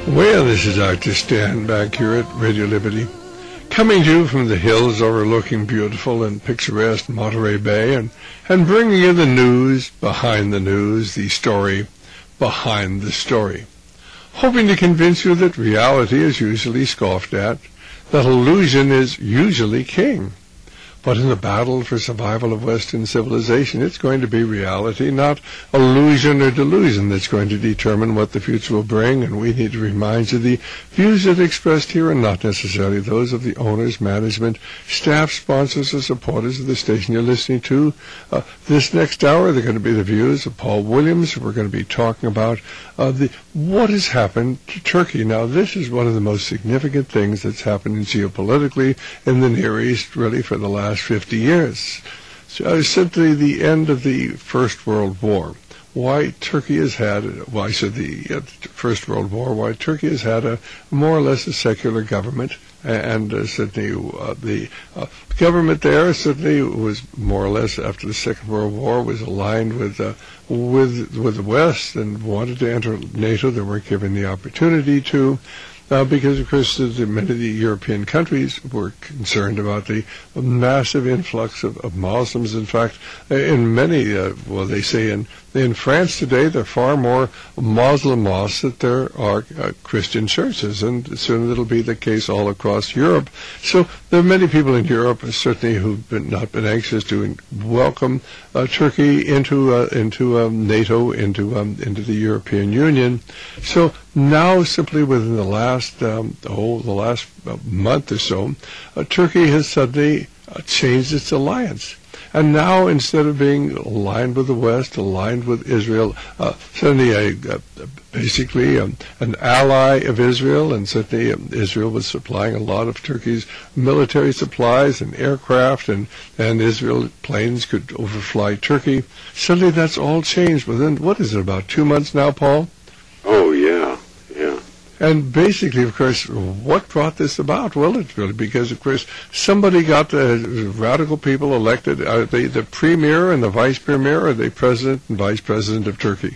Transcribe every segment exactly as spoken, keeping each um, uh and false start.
Well, this is Doctor Stan back here at Radio Liberty, coming to you from the hills overlooking beautiful and picturesque Monterey Bay, and, and bringing you the news behind the news, the story behind the story, hoping to convince you that reality is usually scoffed at, that illusion is usually king. But in the battle for survival of Western civilization, it's going to be reality, not illusion or delusion, that's going to determine what the future will bring. And we need to remind you the views that are expressed here are not necessarily those of the owners, management, staff, sponsors, or supporters of the station you're listening to. Uh, this next hour, they're going to be the views of Paul Williams. We're going to be talking about uh, the what has happened to Turkey. Now, this is one of the most significant things that's happened geopolitically in the Near East, really, for the last fifty years. So simply the end of the First World War. Why Turkey has had, well, I said the uh, First World War, why Turkey has had a more or less a secular government, and uh, certainly uh, the uh, government there certainly was more or less after the Second World War was aligned with uh, with with the West and wanted to enter NATO. They weren't given the opportunity to. Uh, because, of course, the, many of the European countries were concerned about the massive influx of, of Muslims. In fact, in many, uh, well, they say in in France today, there are far more Muslim mosques than there are uh, Christian churches, and soon it'll be the case all across Europe. So there are many people in Europe, certainly, who've been, not been anxious to welcome uh, Turkey into uh, into um, NATO, into um, into the European Union. So now, simply within the last um, oh, the last uh, month or so, uh, Turkey has suddenly uh, changed its alliance. And now, instead of being aligned with the West, aligned with Israel, uh, suddenly a, a, basically um, an ally of Israel, and certainly um, Israel was supplying a lot of Turkey's military supplies and aircraft, and, and Israel planes could overfly Turkey. Suddenly that's all changed within, what is it, about two months now, Paul? Oh, yeah, yeah. And basically, of course, what brought this about? Well, it's really because, of course, somebody got the radical people elected. Are they the premier and the vice premier, or are they president and vice president of Turkey?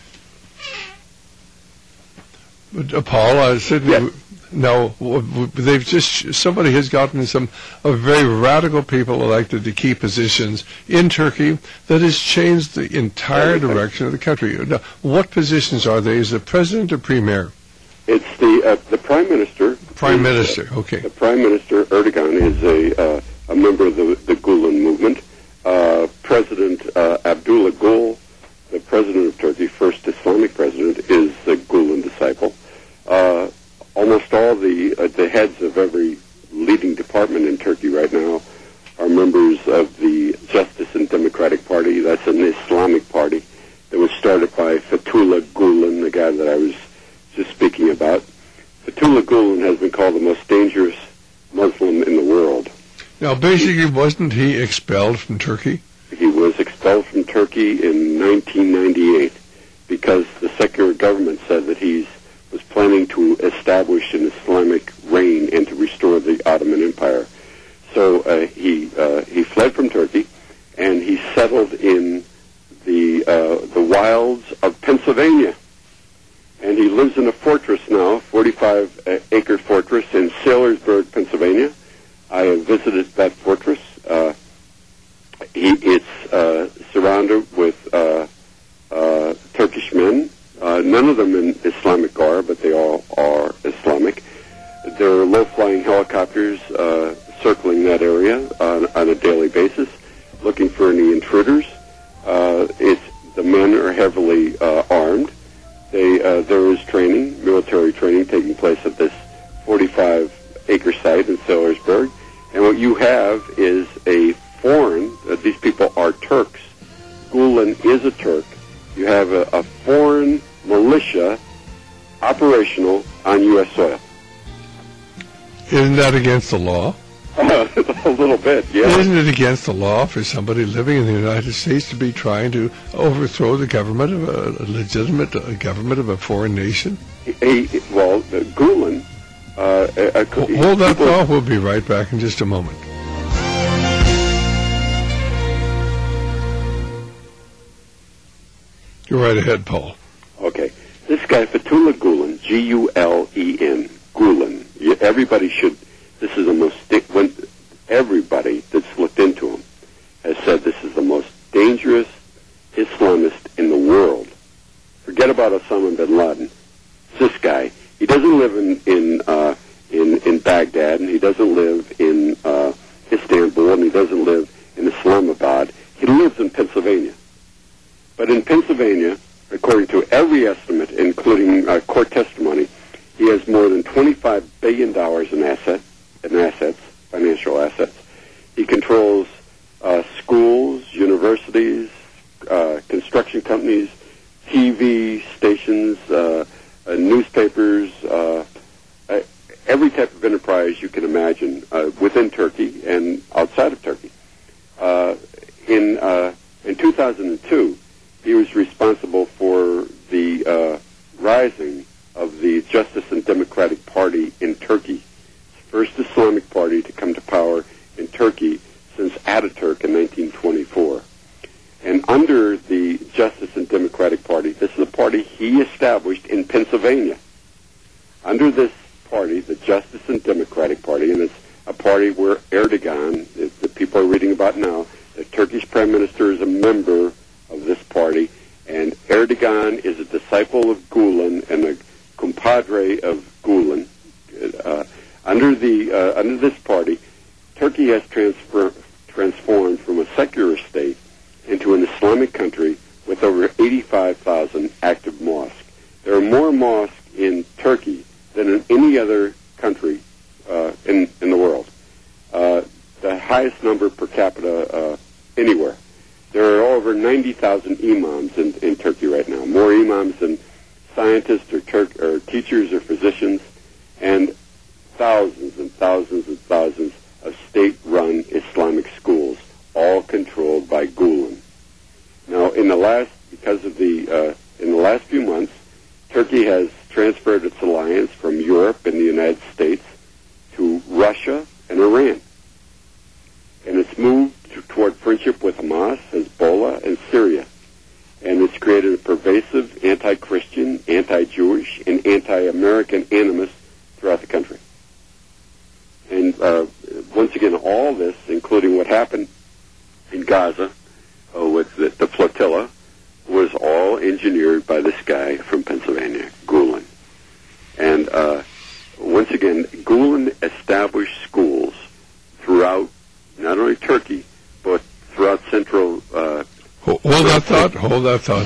But, uh, Paul, I said, yes. No, they've just, somebody has gotten some uh, very radical people elected to key positions in Turkey that has changed the entire direction of the country. Now, what positions are they? Is it president or premier? It's the uh, the prime minister. Prime minister, okay. The prime minister, Erdogan, is a uh, a member of the, the Gulen movement. Uh, president uh, Abdullah Gül, the president of Turkey, first Islamic president, is a Gulen disciple. Uh, almost all the uh, the heads of every leading department in Turkey right now are members of the Justice and Democratic Party. That's an Islamic party that was started by Fethullah Gulen, the guy that I was just speaking about. Fethullah Gulen has been called the most dangerous Muslim in the world. Now, basically, wasn't he expelled from Turkey? He was expelled from Turkey in nineteen ninety-eight because the secular government said that he was planning to establish an Islamic reign and to restore the Ottoman Empire. So uh, he uh, he fled from Turkey, and he settled in the uh, the wilds of Pennsylvania. And he lives in a fortress now, forty-five acre fortress in Saylorsburg, Pennsylvania. I have visited that fortress. Uh, he, it's uh, surrounded with uh, uh, Turkish men, uh, none of them in Islamic garb, but they all are Islamic. There are low-flying helicopters uh, circling that area on, on a daily basis, looking for any intruders. Uh, it's, the men are heavily uh, armed. They, uh, there is training, military training, taking place at this forty-five acre site in Saylorsburg. And what you have is a foreign, uh, these people are Turks. Gulen is a Turk. You have a, a foreign militia operational on U S soil. Isn't that against the law? Uh, a little bit, yeah. Isn't it against the law for somebody living in the United States to be trying to overthrow the government of a, a legitimate a government of a foreign nation? He, he, well, uh, Gulen... Uh, a, a, Hold that thought. We'll be right back in just a moment. Go right ahead, Paul. Okay. This guy, Fethullah Gulen, G U L E N, Gulen. You, everybody should, this is the most, when everybody that's looked into him has said this is the most dangerous Islamist in the world. Forget about Osama bin Laden. It's this guy. He doesn't live in in uh, in, in Baghdad, and he doesn't live in uh, Istanbul, and he doesn't live in Islamabad. He lives in Pennsylvania. But in Pennsylvania, according to every estimate, including uh, court testimony, he has more than twenty-five billion dollars in asset, in assets, financial assets. He controls uh, schools, universities, uh, construction companies, T V stations, uh, uh, newspapers, uh, uh, every type of enterprise you can imagine uh, within Turkey and outside of Turkey. Uh, in uh, in two thousand two, he was responsible for the uh, rising of the Justice and Democratic Party in Turkey, first Islamic party to come to power in Turkey since Ataturk in nineteen twenty-four. And under the Justice and Democratic Party, this is a party he established in Pennsylvania. Under this party, the Justice and Democratic Party, and it's a party where Erdogan, that people are reading about now, the Turkish Prime Minister is a member of this party, and Erdogan is a disciple of Gulen and a compadre of Gulen. Uh, under the uh, under this party, Turkey has transfer, transformed from a secular state into an Islamic country with over eighty-five thousand active mosques. There are more mosques in Turkey than in any other country uh, in, in the world. Uh, the highest number per capita uh, anywhere. There are over ninety thousand imams in, in Turkey right now, more imams than scientists or, Turk, or teachers or physicians, and thousands and thousands and thousands of state-run Islamic schools, all controlled by Gulen. Now, in the last, because of the, uh, in the last few months, Turkey has transferred its alliance from Europe and the United States to Russia and Iran. And it's moved to, toward friendship with Hamas, Hezbollah, and Syria. And it's created a pervasive anti-Christian, anti-Jewish, and anti-American animus throughout the country. And uh, once again, all this, including what happened in Gaza uh, with the, the flotilla, was all engineered by this guy from Pennsylvania, Gulen. And uh, once again, Gulen established schools throughout not only Turkey, but throughout Central... Uh, hold, hold that thought, hold that thought.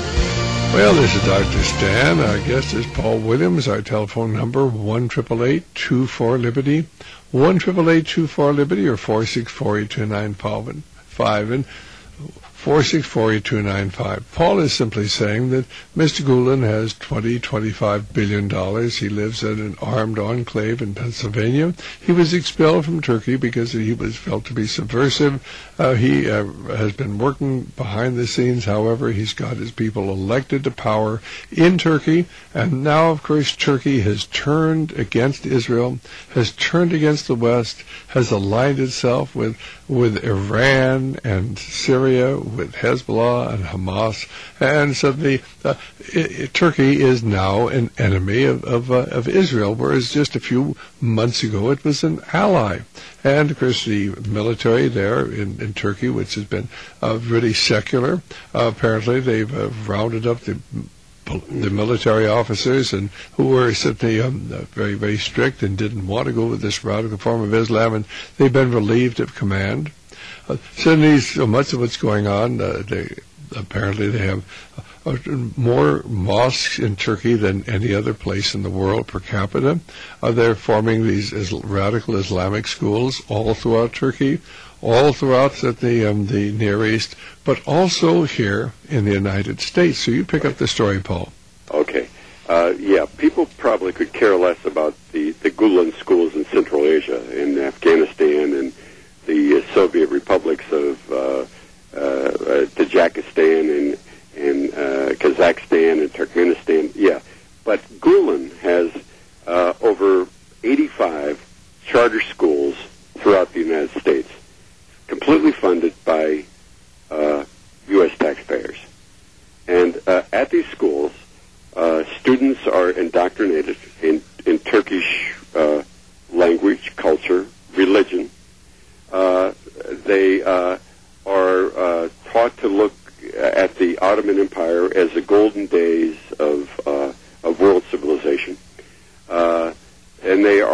Well, this is Doctor Stan. Our guest is Paul Williams. Our telephone number, one eight eight eight, two four, Liberty, one eight eight eight, two four, Liberty, or four six four, eight two nine five, and four six four, eight two nine five. Paul is simply saying that Mister Gulen has twenty, twenty-five billion dollars. He lives in an armed enclave in Pennsylvania. He was expelled from Turkey because he was felt to be subversive. Uh, he uh, has been working behind the scenes. However, he's got his people elected to power in Turkey. And now, of course, Turkey has turned against Israel, has turned against the West, has aligned itself with, with Iran and Syria, with Hezbollah and Hamas, and suddenly uh, it, it, Turkey is now an enemy of of, uh, of Israel, whereas just a few months ago it was an ally. And of course, the military there in, in Turkey, which has been uh, really secular, uh, apparently they've uh, rounded up the the military officers and who were certainly um, very, very strict and didn't want to go with this radical form of Islam, and they've been relieved of command. Uh, certainly, so much of what's going on, uh, they, apparently they have uh, more mosques in Turkey than any other place in the world per capita. Uh, they're forming these is, radical Islamic schools all throughout Turkey, all throughout the, um, the Near East, but also here in the United States. So you pick up the story, Paul. Okay. Uh, yeah, people probably could care less about the, the Gulen schools in Central Asia, in Afghanistan, and the uh, Soviet republics of uh, uh, uh, Tajikistan and, and uh, Kazakhstan and Turkmenistan. Yeah, but Gulen has uh, over eighty-five charter schools throughout the United States, completely funded by uh, U S taxpayers. And uh, at these schools, uh, students are indoctrinated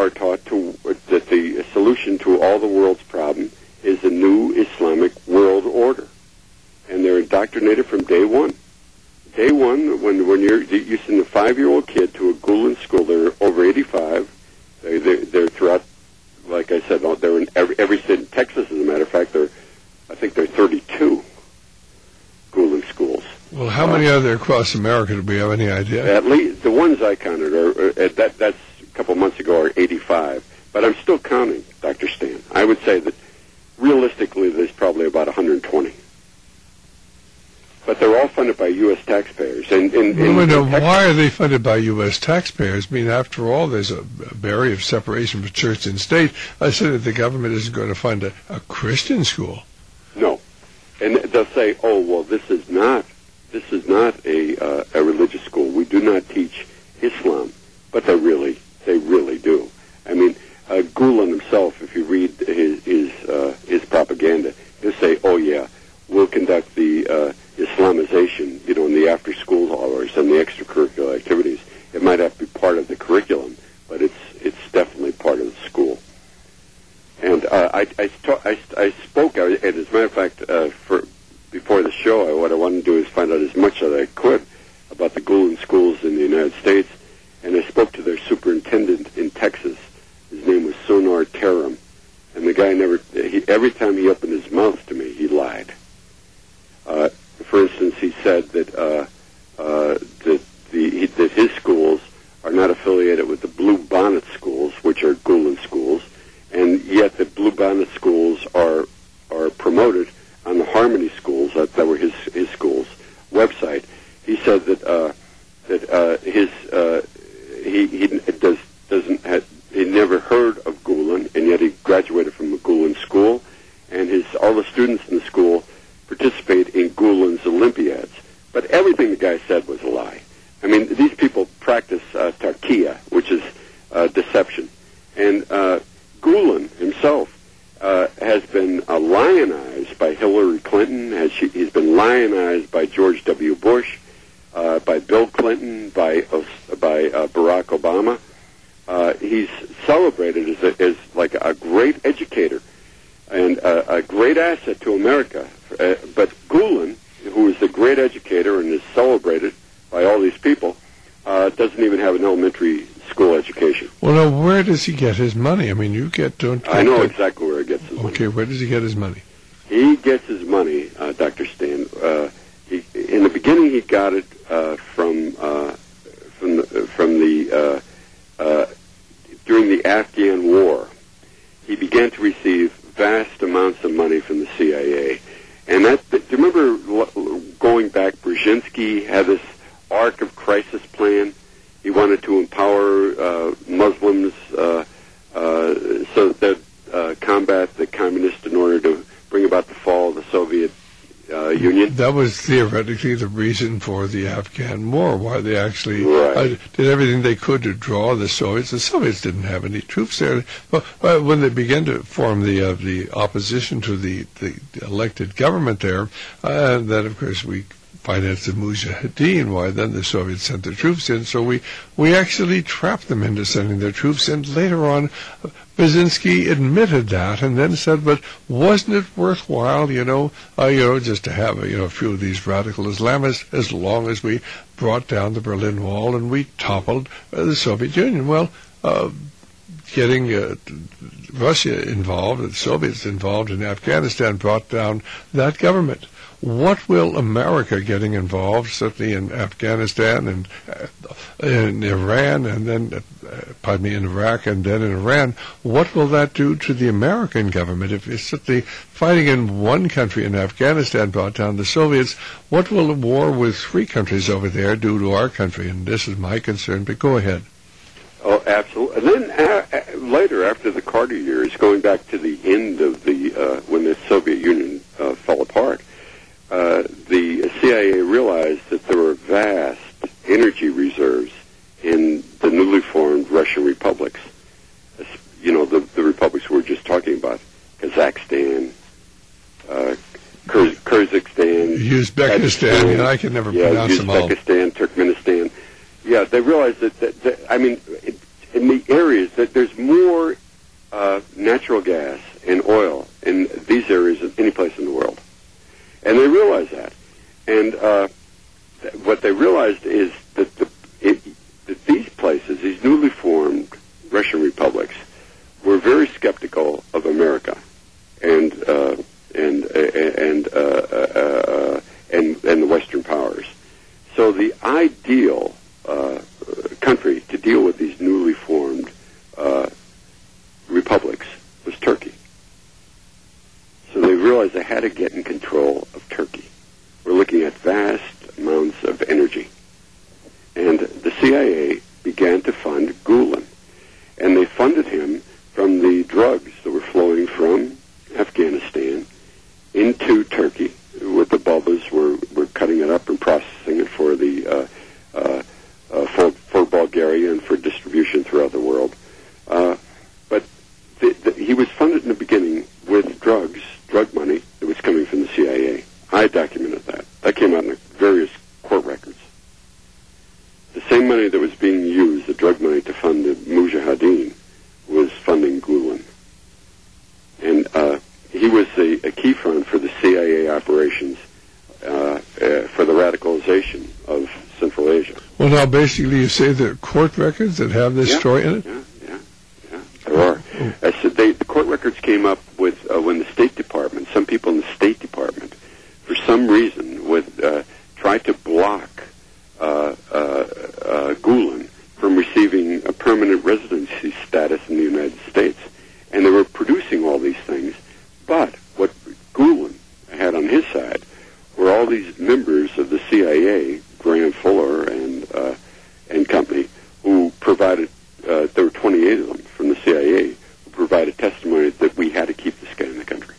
are taught to that the solution to all the world's problem is a new Islamic world order, and they're indoctrinated from day one. Day one, when when you're you send a five-year-old kid to a Gulen school, they're over eighty-five. They, they're, they're throughout, like I said, they're in every, every state in Texas. As a matter of fact, they're I think they're thirty-two Gulen schools. Well, how many are there across America? Do we have any idea? At least the ones I counted are, are at that that's a couple months ago are eighty-five. But I'm still counting, Doctor Stan. I would say that realistically, there's probably about one hundred twenty. But they're all funded by U S taxpayers. And, and, and well, no, why are they funded by U S taxpayers? I mean, after all, there's a barrier of separation for church and state. I said that the government isn't going to fund a, a Christian school. No. And they'll say, oh, well, this is not this is not a, uh, a religious school. We do not teach Islam. But they really, they really do. I mean, uh, Gulen himself, if you read his his, uh, his propaganda, he'll say, oh, yeah, we'll conduct the uh, Islamization, you know, in the after-school hours and the extracurricular activities. It might have to be part of the curriculum, but it's it's definitely part of the school. And uh, I, I, st- I, I spoke, and as a matter of fact, uh, for before the show, I, what I wanted to do is find out as much as I could about the Gulen schools in the United States, and I spoke to their superintendent in Texas. His name was Sonar Taram, and the guy never, he, every time he opened his mouth to me, he lied. Uh, for instance, he said that uh, uh, that the he, that his schools are not affiliated with the Blue Bonnet schools, which are Gulen schools, and yet the Blue Bonnet schools are are promoted on the Harmony schools that, that were his his school's website. He said that uh, that uh, his uh, he he does doesn't have, he never heard of Gulen, and yet he graduated from a Gulen school, and his all the students in the school participate in Gulen's Olympiads. But everything the guy said was a lie. I mean, these people practice uh, tarkiya, which is uh, deception. And uh, Gulen himself uh, has been uh, lionized by Hillary Clinton. Has she, he's been lionized by George W. Bush, uh, by Bill Clinton, by uh, by uh, Barack Obama. Uh, he's celebrated as, a, as like a great educator and a, a great asset to America. Uh, but Gulen, who is a great educator and is celebrated by all these people, uh, doesn't even have an elementary school education. Well, now, where does he get his money? I mean, you get... don't. I know get, exactly where he gets his okay, money. Okay, where does he get his money? He gets his money, uh, Doctor Stan. Uh, he, in the beginning, he got it uh, from uh, from the, from the uh, uh, during the Afghan War. He began to receive vast amounts of money from the C I A. And that, do you remember going back, Brzezinski had this arc of crisis plan. He wanted to empower uh, Muslims uh, uh, so that uh, combat the communists in order to bring about the fall of the Soviet uh, Union. That was theoretically the reason for the Afghan War, why they actually right. uh, did everything they could to draw the Soviets. The Soviets didn't have any troops there. But well, when they began to form the uh, the opposition to the, the elected government there, uh, then of course we financed the Mujahideen. Why then the Soviets sent their troops in? So we we actually trapped them into sending their troops in. Later on, Brzezinski admitted that and then said, "But wasn't it worthwhile, you know, uh, you know, just to have you know a few of these radical Islamists as long as we brought down the Berlin Wall and we toppled uh, the Soviet Union?" Well, uh, getting uh, Russia involved, the Soviets involved in Afghanistan, brought down that government. What will America getting involved, certainly in Afghanistan and uh, in Iran and then, uh, pardon me, in Iraq and then in Iran, what will that do to the American government? If it's certainly fighting in one country in Afghanistan brought down the Soviets, what will a war with three countries over there do to our country? And this is my concern, but go ahead. Oh, absolutely. And then uh, uh, later, after the Carter years, going back to the end of the, uh, when the Soviet Union uh, fell apart, Uh, the C I A realized that there were vast energy reserves in the newly formed Russian republics. You know, the, the republics we were just talking about, Kazakhstan, uh, Kyrgy- Kyrgyzstan, Uzbekistan, and I can never yeah, pronounce them all. Uzbekistan, Turkmenistan. Yeah, they realized that, that, that I mean, it, in the areas that there's more uh, natural gas and oil in these areas than any place in the world. And they realized that. And uh, th- what they realized is that, the, it, that these places, these newly formed Russian republics, were very skeptical of America and uh, and uh, and, uh, uh, uh, and and the Western powers. So the ideal uh, country to deal with these newly formed uh, republics was Turkey. So they realized they had to get in control of Turkey. We're looking at vast amounts of energy. And the C I A began to fund Gulen. And they funded him from the drugs that were flowing from Afghanistan into Turkey. With the bulbas, were were cutting it up and processing it for the uh, uh, uh, for, for Bulgaria and for distribution throughout the world. Uh, but the, the, he was funded in the beginning with drugs, drug money that was coming from the C I A. I documented that. That came out in various court records. The same money that was being used, the drug money to fund the Mujahideen, was funding Gulen. And uh, he was a, a key fund for the C I A operations uh, uh, for the radicalization of Central Asia. Well, now, basically, you say there are court records that have this yeah, story in it? Yeah, yeah, yeah. There are. Oh. I said they, the court records came up with uh, when the State Department, some people in the State Department, for some reason, would uh, try to block uh, uh, uh, Gulen from receiving a permanent residency status in the United States. And they were producing all these things. But what Gulen had on his side were all these members of the C I A, Graham Fuller and uh, and company, who provided, uh, there were twenty-eight of them from the C I A, who provided testimony that we had to keep this guy in the country.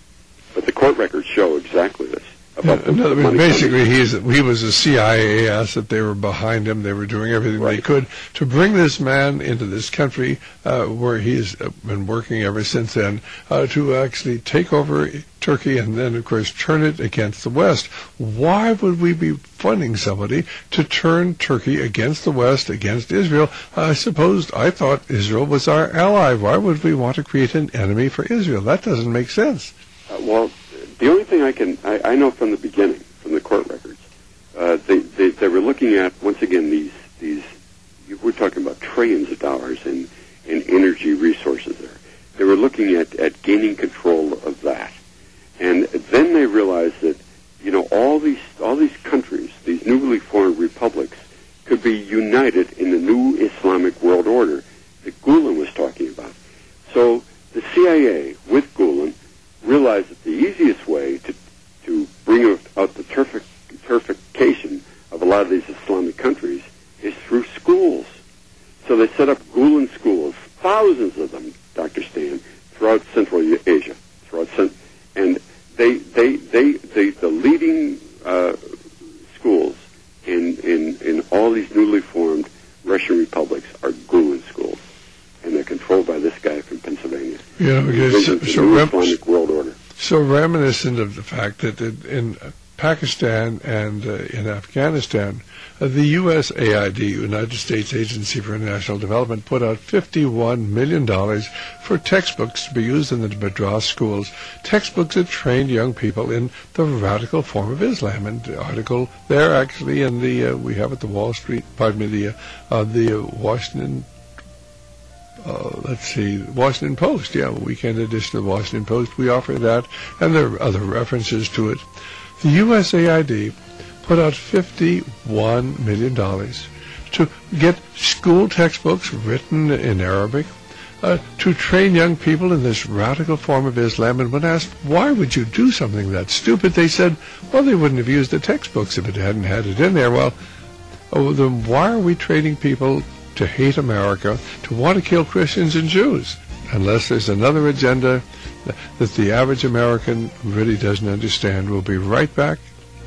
But the court records show exactly this. About Yeah, the, no, the I mean, basically, coming. he's he was a C I A asset. They were behind him. They were doing everything Right. they could to bring this man into this country, uh, where he's been working ever since then, uh, to actually take over Turkey and then, of course, turn it against the West. Why would we be funding somebody to turn Turkey against the West, against Israel? I suppose I thought Israel was our ally. Why would we want to create an enemy for Israel? That doesn't make sense. Uh, well, the only thing I can, I, I know from the beginning, from the court records, uh, they, they, they were looking at, once again, these, these, we're talking about trillions of dollars in, in energy resources there. They were looking at, at gaining control of that. And then they realized that, you know, all these, all these countries, these newly formed republics, could be united in the new Islamic world order that Gulen was talking about. So the C I A, with Gulen, realized that the easiest way to to bring out the turfic, turfication of a lot of these Islamic countries is through schools. So they set up Gulen schools, thousands of them, Doctor Stan, throughout Central Asia, throughout Cent- and they they they, they the leading uh, schools in, in in all these newly formed Russian republics are Gulen schools, and they're controlled by this guy from Pennsylvania. Yeah, because so, so, new rem- Islamic world order. so reminiscent of the fact that in Pakistan and uh, in Afghanistan, uh, the U S A I D, United States Agency for International Development, put out fifty-one million dollars for textbooks to be used in the madras schools, textbooks that trained young people in the radical form of Islam. And the article there, actually, in the uh, we have at the Wall Street, pardon me, the uh, the uh, Washington. Uh, let's see, Washington Post, yeah, weekend edition of the Washington Post. We offer that, and there are other references to it. The U S A I D put out fifty-one million dollars to get school textbooks written in Arabic, uh, to train young people in this radical form of Islam. And when asked, why would you do something that stupid, they said, well, they wouldn't have used the textbooks if it hadn't had it in there. Well, oh, then why are we training people to hate America, to want to kill Christians and Jews, unless there's another agenda that the average American really doesn't understand? We'll be right back.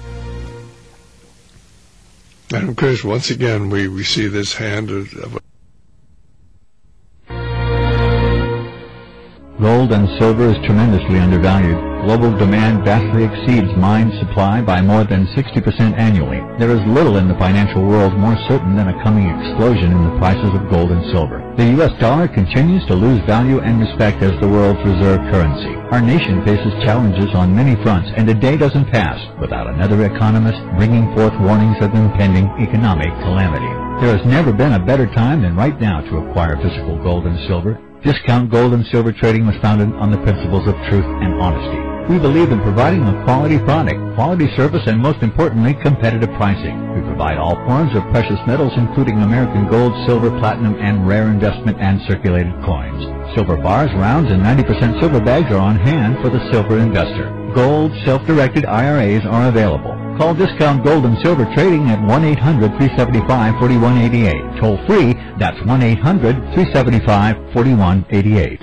And of course, once again, we, we see this hand of, of Gold and silver is tremendously undervalued. Global demand vastly exceeds mine supply by more than sixty percent annually. There is little in the financial world more certain than a coming explosion in the prices of gold and silver. The U S dollar continues to lose value and respect as the world's reserve currency. Our nation faces challenges on many fronts, and a day doesn't pass without another economist bringing forth warnings of impending economic calamity. There has never been a better time than right now to acquire physical gold and silver. Discount Gold and Silver Trading was founded on the principles of truth and honesty. We believe in providing a quality product, quality service, and most importantly, competitive pricing. We provide all forms of precious metals, including American gold, silver, platinum, and rare investment and circulated coins. Silver bars, rounds, and ninety percent silver bags are on hand for the silver investor. Gold, self-directed I R As are available. Call Discount Gold and Silver Trading at one eight hundred, three seven five, four one eight eight. Toll free, that's one eight hundred, three seven five, four one eight eight.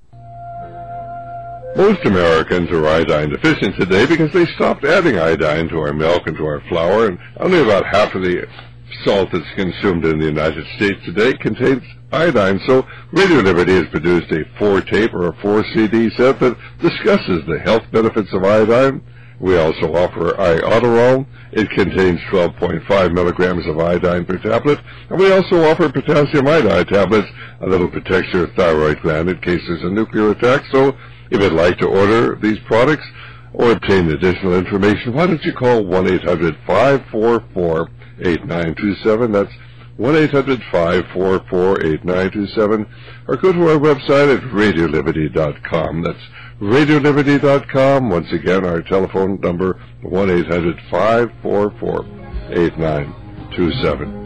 Most Americans are iodine deficient today because they stopped adding iodine to our milk and to our flour, and only about half of the salt that's consumed in the United States today contains iodine. So Radio Liberty has produced a four-tape or a four-C D set that discusses the health benefits of iodine. We also offer Iodoral. It contains twelve point five milligrams of iodine per tablet. And we also offer potassium iodide tablets that'll protect your thyroid gland in case there's a nuclear attack. So if you'd like to order these products or obtain additional information, why don't you call one eight hundred, five four four, eight nine two seven. That's one eight hundred, five four four, eight nine two seven. Or go to our website at radio liberty dot com. That's radio liberty dot com. Once again, our telephone number, one eight hundred, five four four, eight nine two seven.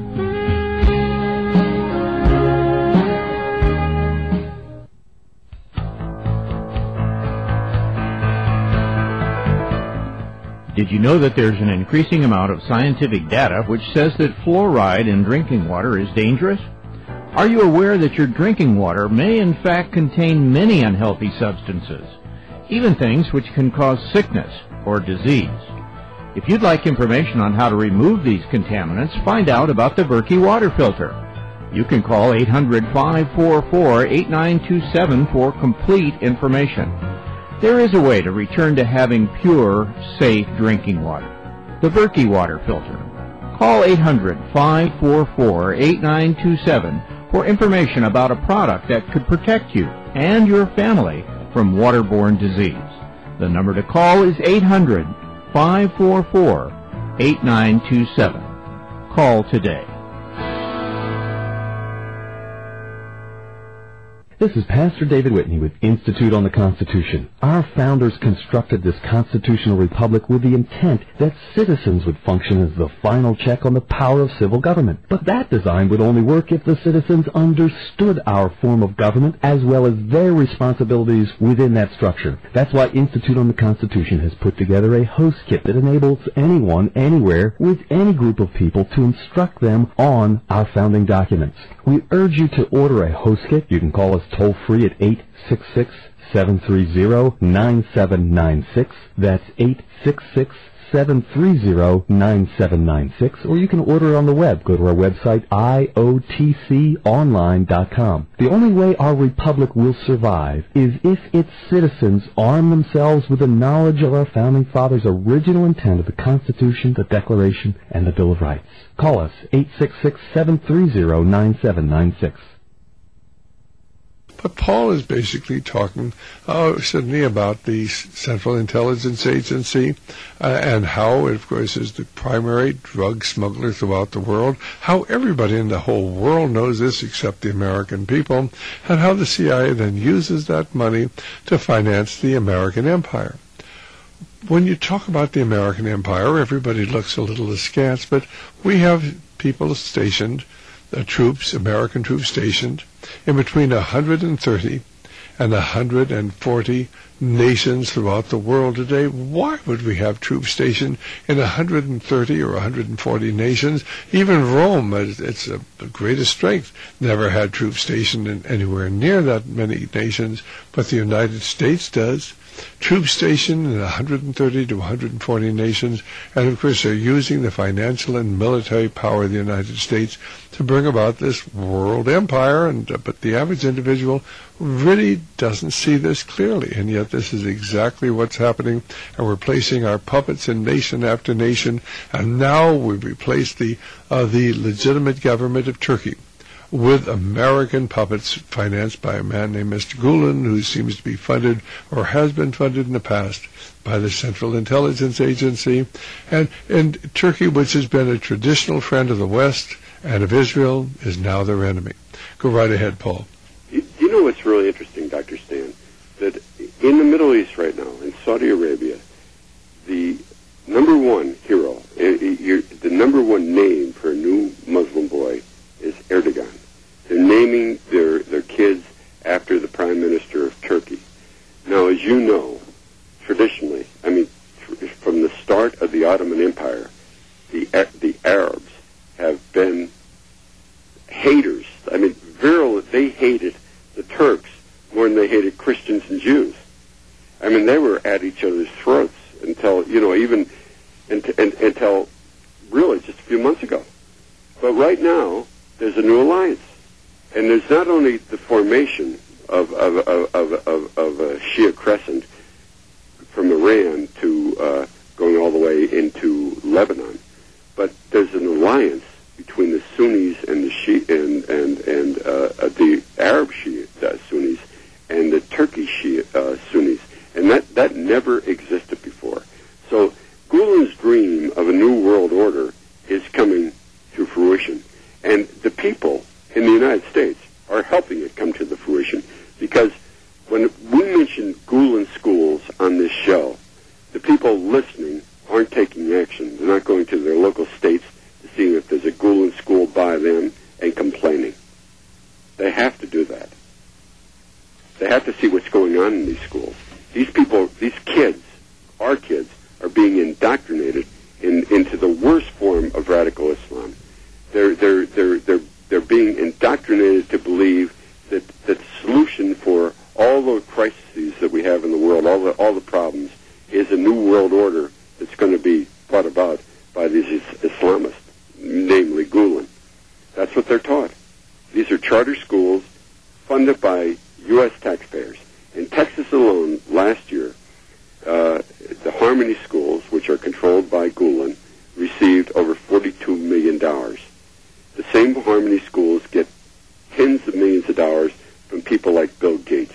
Did you know that there's an increasing amount of scientific data which says that fluoride in drinking water is dangerous? Are you aware that your drinking water may in fact contain many unhealthy substances, even things which can cause sickness or disease? If you'd like information on how to remove these contaminants, find out about the Berkey water filter. You can call eight hundred, five four four, eight nine two seven for complete information. There is a way to return to having pure, safe drinking water. The Berkey water filter. Call eight hundred, five four four, eight nine two seven for information about a product that could protect you and your family from waterborne disease. The number to call is eight hundred, five four four, eight nine two seven. Call today. This is Pastor David Whitney with Institute on the Constitution. Our founders constructed this constitutional republic with the intent that citizens would function as the final check on the power of civil government. But that design would only work if the citizens understood our form of government as well as their responsibilities within that structure. That's why Institute on the Constitution has put together a host kit that enables anyone, anywhere, with any group of people to instruct them on our founding documents. We urge you to order a host kit. You can call us toll free at eight six six, seven three zero, nine seven nine six. That's eight six six, seven three zero, nine seven nine six. Or you can order it on the web. Go to our website, I O T C online dot com. The only way our republic will survive is if its citizens arm themselves with the knowledge of our founding fathers' original intent of the Constitution, the Declaration, and the Bill of Rights. Call us, eight six six, seven three zero, nine seven nine six. But Paul is basically talking, uh, certainly about the Central Intelligence Agency uh, and how it, of course, is the primary drug smuggler throughout the world, how everybody in the whole world knows this except the American people, and how the C I A then uses that money to finance the American empire. When you talk about the American empire, everybody looks a little askance, but we have people stationed, the troops, American troops stationed, in between one hundred thirty and one hundred forty nations throughout the world today. Why would we have troops stationed in one hundred thirty or one hundred forty nations? Even Rome, it's a, the greatest strength, never had troops stationed in anywhere near that many nations, but the United States does. Troops stationed in one hundred thirty to one hundred forty nations, and of course they're using the financial and military power of the United States to bring about this world empire. And uh, but the average individual really doesn't see this clearly, and yet this is exactly what's happening. And we're placing our puppets in nation after nation, and now we've replaced the uh, the legitimate government of Turkey with American puppets financed by a man named Mister Gulen, who seems to be funded or has been funded in the past by the Central Intelligence Agency. And, and Turkey, which has been a traditional friend of the West and of Israel, is now their enemy. Go right ahead, Paul. You, you know what's really interesting, Doctor Stan, that in the Middle East right now, in Saudi Arabia, the number one hero, the number one name for a new Muslim boy is Erdogan. They're naming their, their kids after the Prime Minister of Turkey. Now, as you know, traditionally, I mean, from the start of the Ottoman Empire, the the Arabs have been haters. I mean, virulent. They hated the Turks more than they hated Christians and Jews. I mean, they were at each other's throats until, you know, even until really just a few months ago. But right now, there's a new alliance. And there's not only the formation of, of, of, of, of, of a Shia crescent from Iran to uh, going all the way into Lebanon, but there's an alliance between the Sunnis and the Shia and and, and uh, the Arab Shia uh, Sunnis and the Turkish Shia uh, Sunnis, and that, that never existed before. So Gulen's dream of a new world order is coming to fruition, and the people in the United States are helping it come to the fruition, because when we mention Gulen schools on this show, the people listening aren't taking action. They're not going to their local states to see if there's a Gulen school by them and complaining. They have to do that. They have to see what's going on in these schools. These people, these kids, our kids, are being indoctrinated in, into the worst form of radical Islam. They're, they're, they're, they're They're being indoctrinated to believe that, that the solution for all the crises that we have in the world, all the all the problems, is a new world order that's going to be brought about by these Islamists, namely Gulen. That's what they're taught. These are charter schools funded by U S taxpayers. In Texas alone, last year, uh, the Harmony schools, which are controlled by Gulen, received over forty-two million dollars. The same Harmony schools get tens of millions of dollars from people like Bill Gates.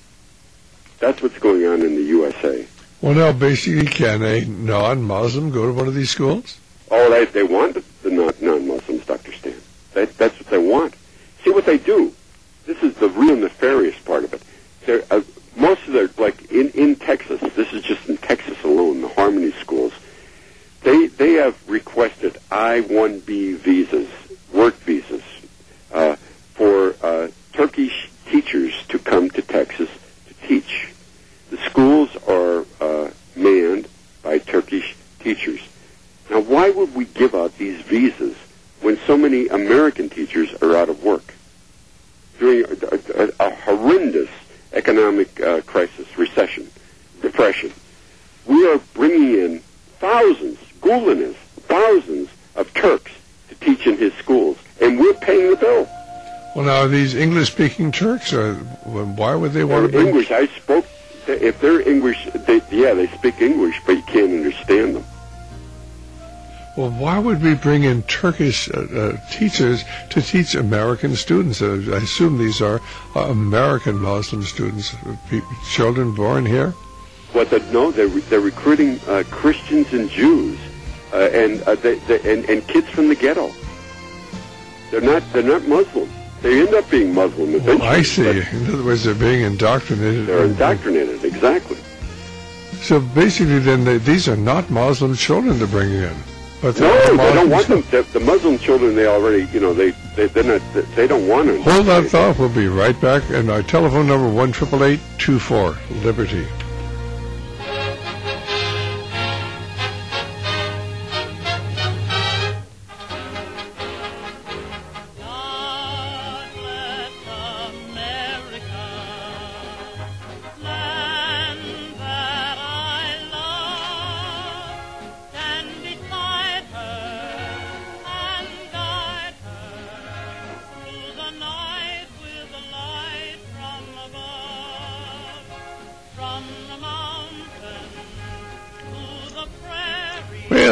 That's what's going on in the U S A. Well, now, basically, can a non-Muslim go to one of these schools? Oh, they, they want the non-Muslims, Doctor Stan. They, that's what they want. See what they do. This is the real nefarious part of it. They're, uh, most of their, like in, in Texas, this is just in Texas alone, the Harmony schools, they, they have requested I one B visas, work visas, uh, for uh, Turkish teachers to come to Texas to teach. The schools are uh, manned by Turkish teachers. Now, why would we give out these visas when so many American teachers are out of work? During a, a, a horrendous economic uh, crisis, recession, depression, we are bringing in thousands, Gulen is, thousands of Turks to teach in his schools, and we're paying the bill. Well, now, are these English-speaking Turks, or why would they want they're to bring... English. I spoke, if they're English, they, yeah, they speak English, but you can't understand them. Well, why would we bring in Turkish uh, uh, teachers to teach American students? Uh, I assume these are uh, American Muslim students, uh, pe- children born here? What? The, no, they're, they're recruiting uh, Christians and Jews, uh, and, uh, they, they, and and kids from the ghetto. They're not they're not Muslim. They end up being Muslim eventually. Well, I see. In other words, they're being indoctrinated. They're indoctrinated, exactly. So basically, then, they, these are not Muslim children they're bringing in. But no, they don't want them. The, the Muslim children, they already, you know, they they they're not. They don't want them. Hold that thought. We'll be right back. And our telephone number one triple eight two four Liberty.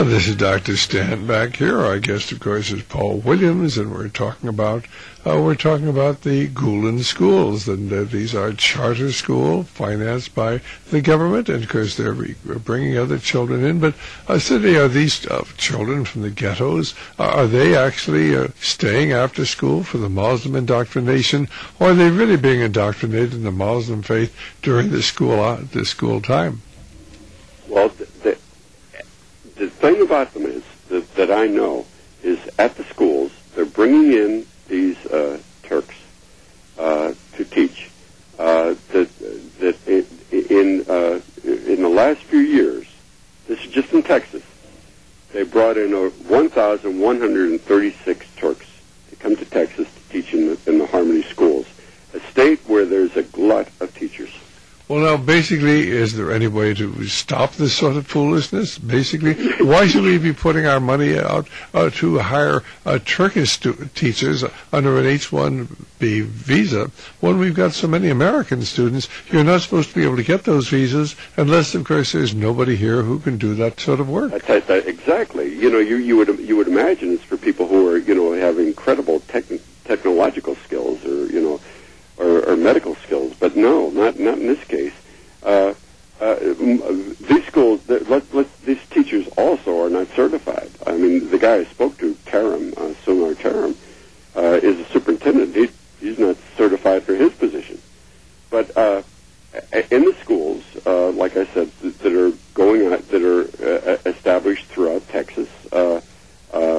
And this is Doctor Stan back here. Our guest, of course, is Paul Williams, and we're talking about uh, we're talking about the Gulen schools, and uh, these are charter schools financed by the government, and of course they're re- bringing other children in. But uh, Cindy, are these uh, children from the ghettos? Uh, are they actually uh, staying after school for the Muslim indoctrination, or are they really being indoctrinated in the Muslim faith during the school uh, the school time? Well, the, the, the thing about them is that, that I know is at the schools they're bringing in these uh, Turks uh, to teach. Uh, that that in in, uh, in the last few years, this is just in Texas, they brought in uh, one thousand one hundred thirty-six Turks to come to Texas to teach in the, in the Harmony schools, a state where there's a glut of teachers. Well, now, basically, is there any way to stop this sort of foolishness? Basically, why should we be putting our money out uh, to hire uh, Turkish stu- teachers under an H one B visa when we've got so many American students? You're not supposed to be able to get those visas unless, of course, there's nobody here who can do that sort of work. That's, that, exactly. You know, you, you would you would imagine it's for people who are, you know, have incredible tech- technological skills or, you know, Or, or medical skills, but no, not not in this case. Uh, uh, these schools, let, let, these teachers also are not certified. I mean, the guy I spoke to, Taram, uh, Sumar Taram, uh, is a superintendent. He, he's not certified for his position. But uh, in the schools, uh, like I said, th- that are going out, that are uh, established throughout Texas, uh, uh,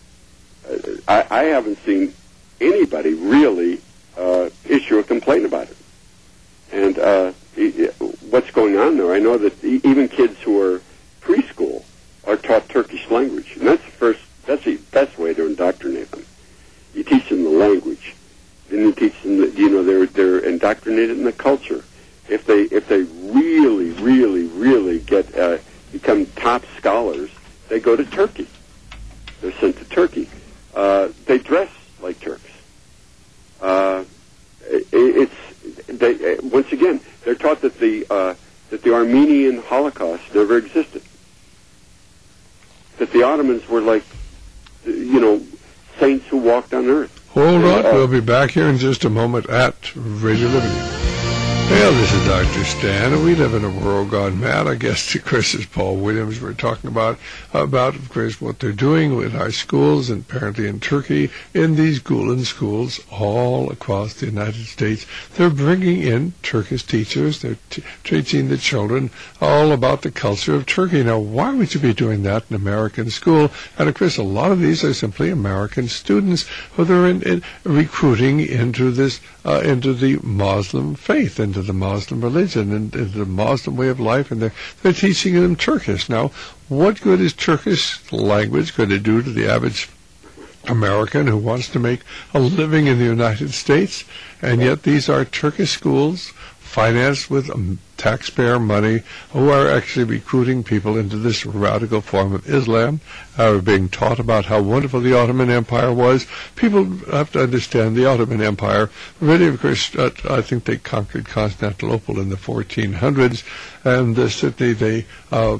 I, I haven't seen anybody really Uh, issue a complaint about it. And uh, e- what's going on there, I know that e- even kids who are preschool are taught Turkish language. And that's the first, that's the best way to indoctrinate them. You teach them the language. Then you teach them that, you know, they're, they're indoctrinated in the culture. If they, if they really, really, really get, uh, become top scholars, they go to Turkey. They're sent to Turkey. Uh, they dress like Turks. Uh, it, it's they, uh, once again they're taught that the uh, that the Armenian Holocaust never existed. That the Ottomans were like, you know, saints who walked on earth. Hold on, uh, we'll be back here in just a moment at Radio Liberty. Well, this is Doctor Stan, and we live in a world gone mad. Our guest, of course, is Paul Williams. We're talking about, about, of course, what they're doing with our schools, and apparently in Turkey, in these Gulen schools all across the United States. They're bringing in Turkish teachers. They're t- teaching the children all about the culture of Turkey. Now, why would you be doing that in American school? And, of course, a lot of these are simply American students who they're in, in recruiting into this, uh, into the Muslim faith, into the Muslim religion and into the Muslim way of life, and they're, they're teaching them Turkish. Now, what good is Turkish language going to do to the average American who wants to make a living in the United States? And yet these are Turkish schools financed with um, taxpayer money who are actually recruiting people into this radical form of Islam, are being taught about how wonderful the Ottoman Empire was. People have to understand the Ottoman Empire. Really, of course, uh, I think they conquered Constantinople in the fourteen hundreds, and uh, certainly they, uh,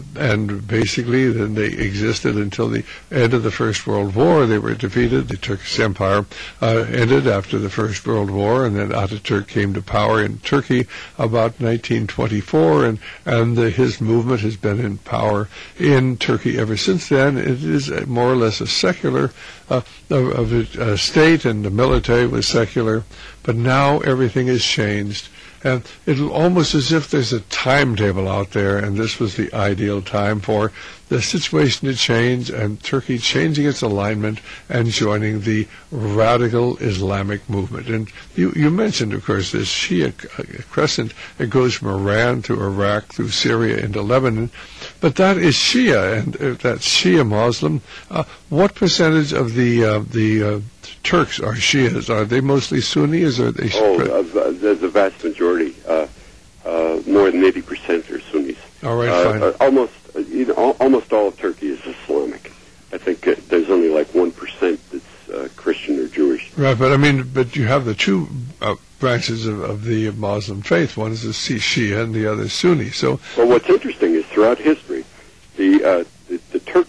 and basically then they existed until the end of the First World War. They were defeated. The Turkish Empire uh, ended after the First World War, and then Ataturk came to power in Turkey about nineteen twenty-four, and, and uh, his movement has been in power in Turkey ever since then. It is a, more or less a secular uh, of, of a, a state, and the military was secular, but now everything has changed. And it's almost as if there's a timetable out there, and this was the ideal time for the situation to change, and Turkey changing its alignment and joining the radical Islamic movement. And you, you mentioned, of course, this Shia crescent. It goes from Iran to Iraq through Syria into Lebanon. But that is Shia, and uh, that's Shia Muslim. Uh, what percentage of the uh, the uh, Turks are Shias? Are they mostly Sunnis, or are they? Oh, uh, there's a vast majority. Uh, uh, more than eighty percent are Sunnis. All right, uh, fine. Uh, almost, uh, you know, al- almost all of Turkey is Islamic. I think uh, there's only like one percent that's uh, Christian or Jewish. Right, but I mean, but you have the two uh, branches of, of the Muslim faith. One is the Shia, and the other is Sunni. So, well, what's interesting is throughout history, the uh, the, the Turks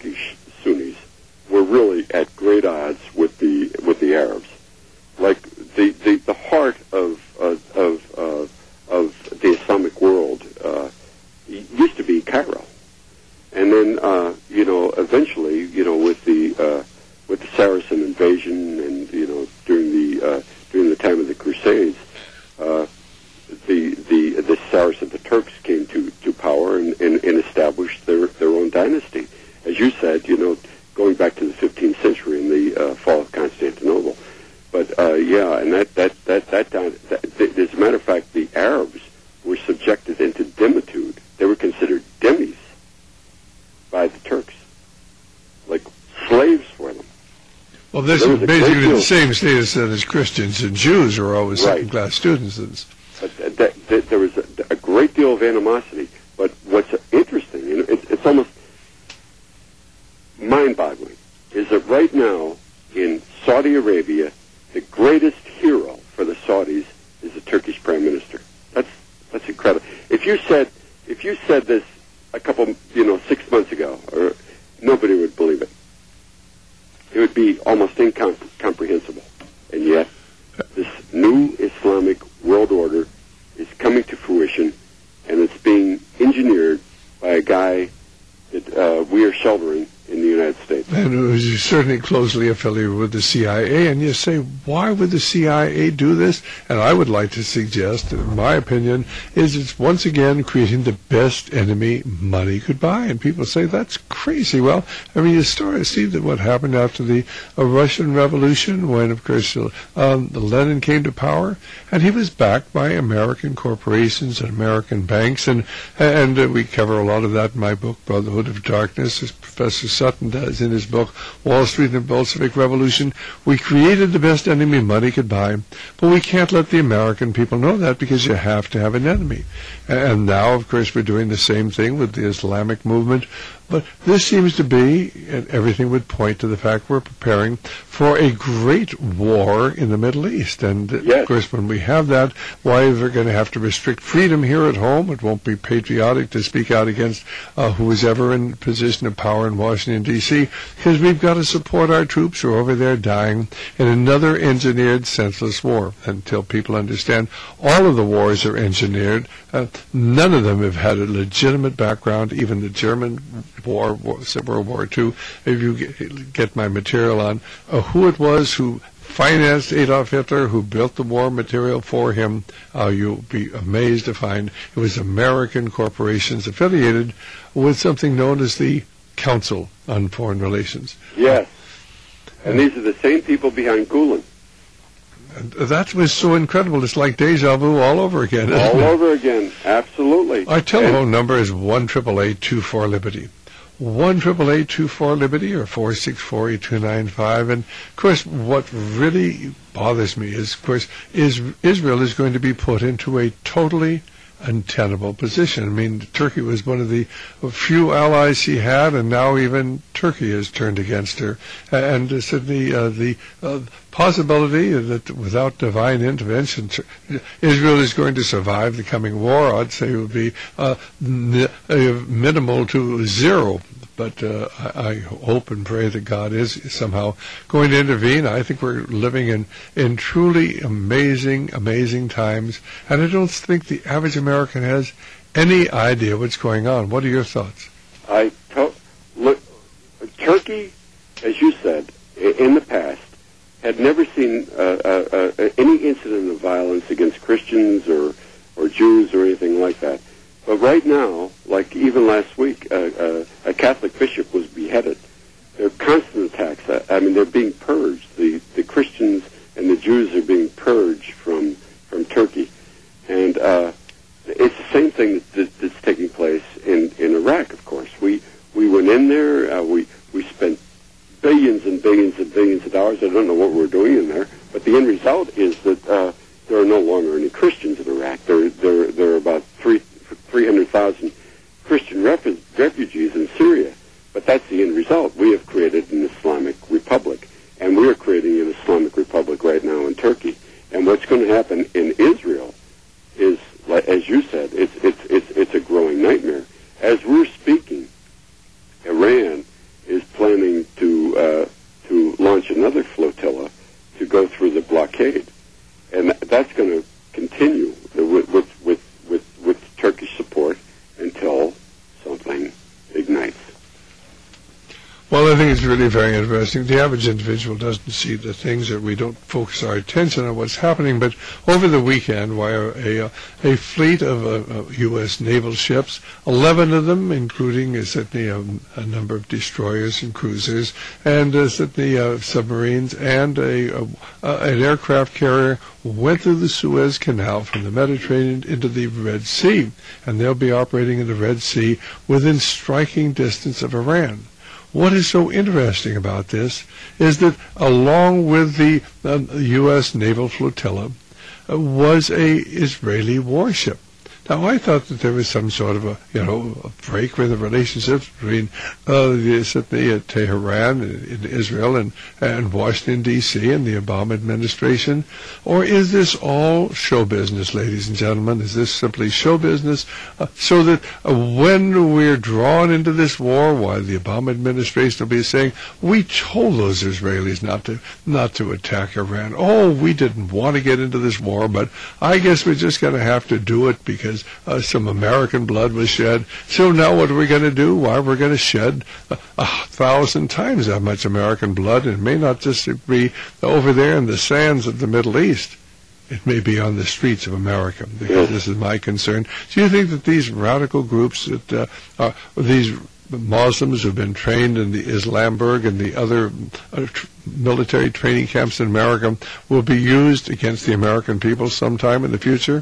great odds with the with the Arabs. Like the the, the heart of uh, of uh, of the Islamic world uh, used to be Cairo, and then uh, you know eventually you know with the uh, with the Saracen invasion and you know during the uh, during the time of the Crusades, uh, the the the Saracen the Turks came to, to power and, and, and established their their own dynasty. As you said, you know, going back to the fifteenth century and the uh, fall of Constantinople. But uh, yeah, and that that that that, that, that as a matter of fact, the Arabs were subjected into demitude. They were considered demis by the Turks, like slaves for them. Well, this is basically the same status that as Christians and Jews are always right. second-class students. But that, that, that, there was a, a great deal of animosity. But what's interesting, you know, it's, it's almost mind-boggling, is that right now in Saudi Arabia, the greatest hero for the Saudis is the Turkish Prime Minister. That's that's incredible. If you said if you said this a couple, you know, six months ago, or nobody would believe it. It would be almost incomprehensible. And yet, this new Islamic world order is coming to fruition, and it's being engineered by a guy that uh, we are sheltering in the United States. And who's certainly closely affiliated with the C I A. And you say, why would the C I A do this? And I would like to suggest, in my opinion, is it's once again creating the best enemy money could buy. And people say, that's crazy. Well, I mean, you start to see that what happened after the uh, Russian Revolution, when, of course, um, Lenin came to power, and he was backed by American corporations and American banks. And, and uh, we cover a lot of that in my book, Brotherhood of Darkness, as Professor Sutton does in his book, Wall Street and the Bolshevik Revolution. We created the best enemy money could buy, but we can't let the American people know that because you have to have an enemy. And now, of course, we're doing the same thing with the Islamic movement. But this seems to be, and everything would point to the fact we're preparing for a great war in the Middle East. And, yes. of course, when we have that, why they're going to have to restrict freedom here at home. It won't be patriotic to speak out against uh, who is ever in position of power in Washington, D C, because we've got to support our troops who are over there dying in another engineered, senseless war. Until people understand all of the wars are engineered, uh, none of them have had a legitimate background, even the German War, World War Two. If you get, get my material on uh, who it was who financed Adolf Hitler, who built the war material for him, uh, you'll be amazed to find it was American corporations affiliated with something known as the Council on Foreign Relations. Yes. And these are the same people behind Gulen. That was so incredible. It's like deja vu all over again. All it? over again. Absolutely. Our telephone and number is one eight eight eight, two four, Liberty. one eight eight eight, two four, Liberty or four six four, eight two nine five. And, of course, what really bothers me is, of course, is Israel is going to be put into a totally untenable position. I mean, Turkey was one of the few allies she had, and now even Turkey has turned against her. And uh, so the uh, the uh, possibility that without divine intervention, Israel is going to survive the coming war, I'd say would be uh, n- uh, minimal to zero. But uh, I, I hope and pray that God is somehow going to intervene. I think we're living in, in truly amazing, amazing times. And I don't think the average American has any idea what's going on. What are your thoughts? I to- look, Turkey, as you said, in the past, had never seen uh, uh, uh, any incident of violence against Christians or, or Jews or anything like that. But right now, like even last week, uh, uh, a Catholic bishop was beheaded. There are constant attacks. I mean, they're being purged. The, the Christians and the Jews are being purged from from Turkey. And uh, it's the same thing that, that's taking place in, in Iraq, of course. We we went in there. Uh, we, we spent billions and billions and billions of dollars. I don't know what we're doing in there. But the end result is that uh, there are no longer any Christians in Iraq. There, there, there are about three... three hundred thousand Christian refu- refugees in Syria. But that's the end result. We have created an Islamic Republic, and we are creating an Islamic Republic right now in Turkey. And what's going to happen in Israel is, as you said, it's, it's, it's, it's a growing nightmare. As we're speaking, Iran is planning to, uh, to launch a it's really very interesting. The average individual doesn't see the things that we don't focus our attention on what's happening. But over the weekend, while a, a, a fleet of uh, U S naval ships, eleven of them, including uh, certainly a, a number of destroyers and cruisers, and uh, certainly uh, submarines, and a, a, a, an aircraft carrier, went through the Suez Canal from the Mediterranean into the Red Sea, and they'll be operating in the Red Sea within striking distance of Iran. What is so interesting about this is that along with the um, U S naval flotilla uh, was a Israeli warship. Now, I thought that there was some sort of a, you know, a break in the relationships between uh, the, certainly uh, Tehran in Israel and, and Washington, D C and the Obama administration. Or is this all show business, ladies and gentlemen? Is this simply show business uh, so that uh, when we're drawn into this war, while the Obama administration will be saying, we told those Israelis not to, not to attack Iran. Oh, we didn't want to get into this war, but I guess we're just going to have to do it because Uh, some American blood was shed. So now what are we going to do? Why, we're going to shed a, a thousand times that much American blood. And it may not just be over there in the sands of the Middle East. It may be on the streets of America, because this is my concern. Do you think that these radical groups, that uh, are, these Muslims who have been trained in the Islamberg and the other uh, tr- military training camps in America will be used against the American people sometime in the future?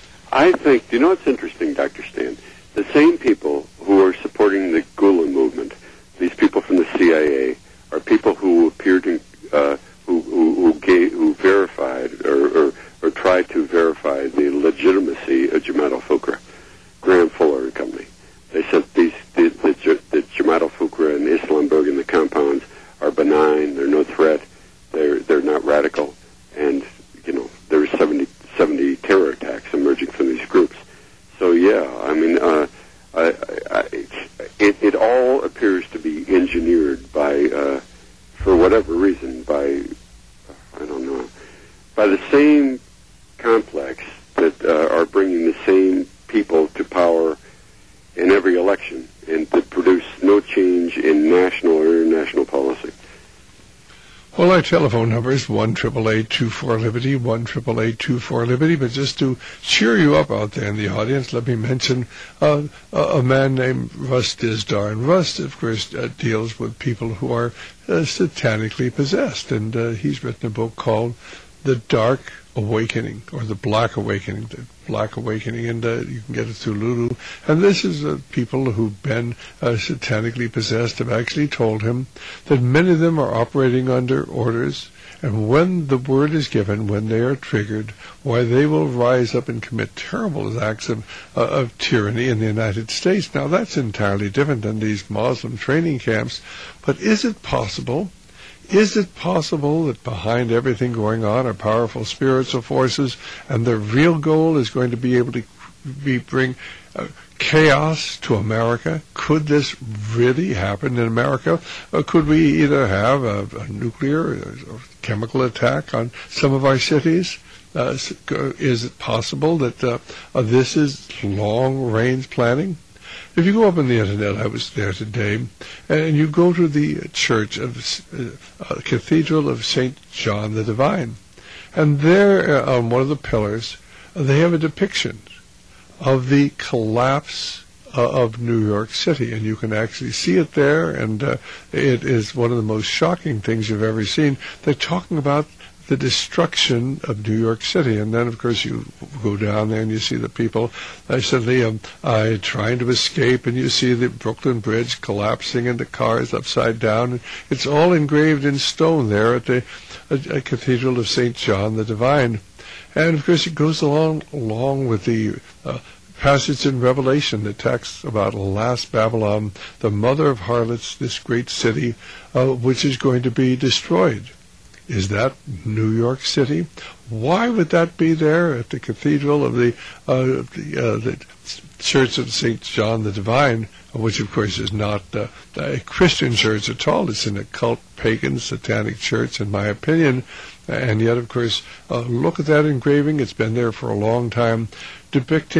I think, do you know what's interesting, Doctor Stan? The same people who are supporting the Gulen movement, these people from the C I A, are people who appeared to, uh, who, who, who, gave, who verified or, or, or tried to verify the legitimacy of Jamaat al-Fukra, Graham Fuller and company. They said these, the, the, the Jamaat al-Fukra and Islamberg and the compounds are benign, they're no threat, they're, they're not radical, and, you know, there are seventy seventy terror attacks emerging from these groups. So, yeah, I mean, uh, I, I, it, it all appears to be engineered by, uh, for whatever reason, by, I don't know, by the same complex that uh, are bringing the same people to power in every election and to produce no change in national or international policy. Well, our telephone number is one eight eight eight, two four, Liberty, one eight eight eight, two four, Liberty. But just to cheer you up out there in the audience, let me mention uh, a, a man named Russ Dizdar. And Russ, of course, uh, deals with people who are uh, satanically possessed. And uh, he's written a book called The Dark Awakening, or The Black Awakening, The Black Awakening, and uh, you can get it through Lulu. And this is uh, people who've been uh, satanically possessed have actually told him that many of them are operating under orders, and when the word is given, when they are triggered, why they will rise up and commit terrible acts of, uh, of tyranny in the United States. Now, that's entirely different than these Muslim training camps, but is it possible Is it possible that behind everything going on are powerful spiritual forces, and the real goal is going to be able to be, bring uh, chaos to America? Could this really happen in America? Or could we either have a, a nuclear or chemical attack on some of our cities? Uh, is it possible that uh, uh, this is long-range planning? If you go up on the Internet, I was there today, and you go to the church of uh, Cathedral of Saint John the Divine, and there uh, on one of the pillars, uh, they have a depiction of the collapse uh, of New York City, and you can actually see it there, and uh, it is one of the most shocking things you've ever seen. They're talking about the destruction of New York City. And then, of course, you go down there and you see the people uh, suddenly um, uh, trying to escape, and you see the Brooklyn Bridge collapsing into cars upside down. It's all engraved in stone there at the uh, Cathedral of Saint John the Divine. And, of course, it goes along, along with the uh, passage in Revelation that talks about last Babylon, the mother of harlots, this great city, uh, which is going to be destroyed. Is that New York City? Why would that be there at the Cathedral of the, uh, the, uh, the Church of Saint John the Divine, which, of course, is not uh, a Christian church at all? It's an occult, pagan, satanic church, in my opinion. And yet, of course, uh, look at that engraving. It's been there for a long time, depicting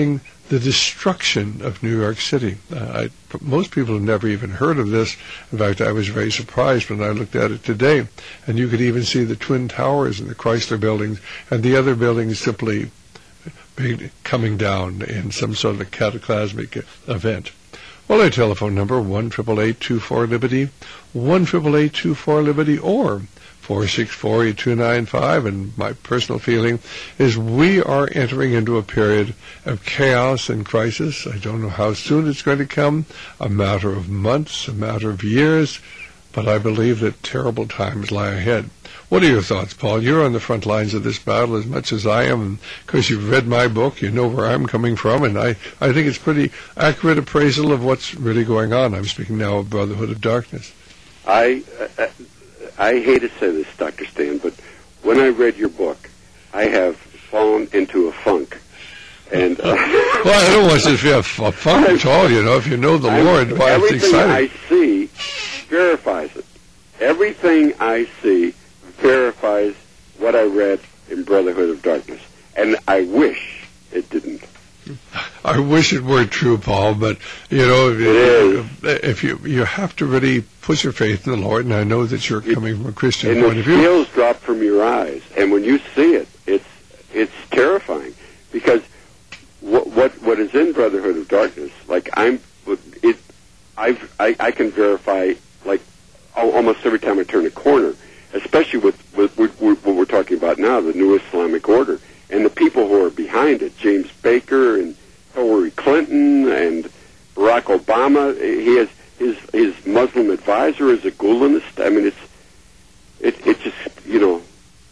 the destruction of New York City. Uh, I, most people have never even heard of this. In fact, I was very surprised when I looked at it today. And you could even see the Twin Towers and the Chrysler buildings and the other buildings simply being, coming down in some sort of a cataclysmic event. Well, our telephone number, one eight eight eight, two four, Liberty, one eight eight eight, two four, Liberty, or four six four, eight two nine five, and my personal feeling is we are entering into a period of chaos and crisis. I don't know how soon it's going to come, a matter of months, a matter of years, but I believe that terrible times lie ahead. What are your thoughts, Paul? You're on the front lines of this battle as much as I am, and because you've read my book, you know where I'm coming from, and I, I think it's pretty accurate appraisal of what's really going on. I'm speaking now of Brotherhood of Darkness. I... Uh, I hate to say this, Doctor Stan, but when I read your book, I have fallen into a funk. And uh, well, I don't want you to feel a funk at all, you know. If you know the I, Lord, why it's exciting. Everything I see verifies it. Everything I see verifies what I read in Brotherhood of Darkness. And I wish it didn't. I wish it were true, Paul, but, you know, if, if, if you you have to really put your faith in the Lord, and I know that you're coming from a Christian and point of view. And the scales drop from your eyes, and when you see it, it's it's terrifying, because what what, what is in Brotherhood of Darkness, like I'm, it, I've, I I can verify, like, almost every time I turn a corner, especially with, with, with, with what we're talking about now, the new Islamic order. And the people who are behind it, James Baker and Hillary Clinton and Barack Obama, he has his his Muslim advisor is a Gulenist. I mean, it's it it just you know.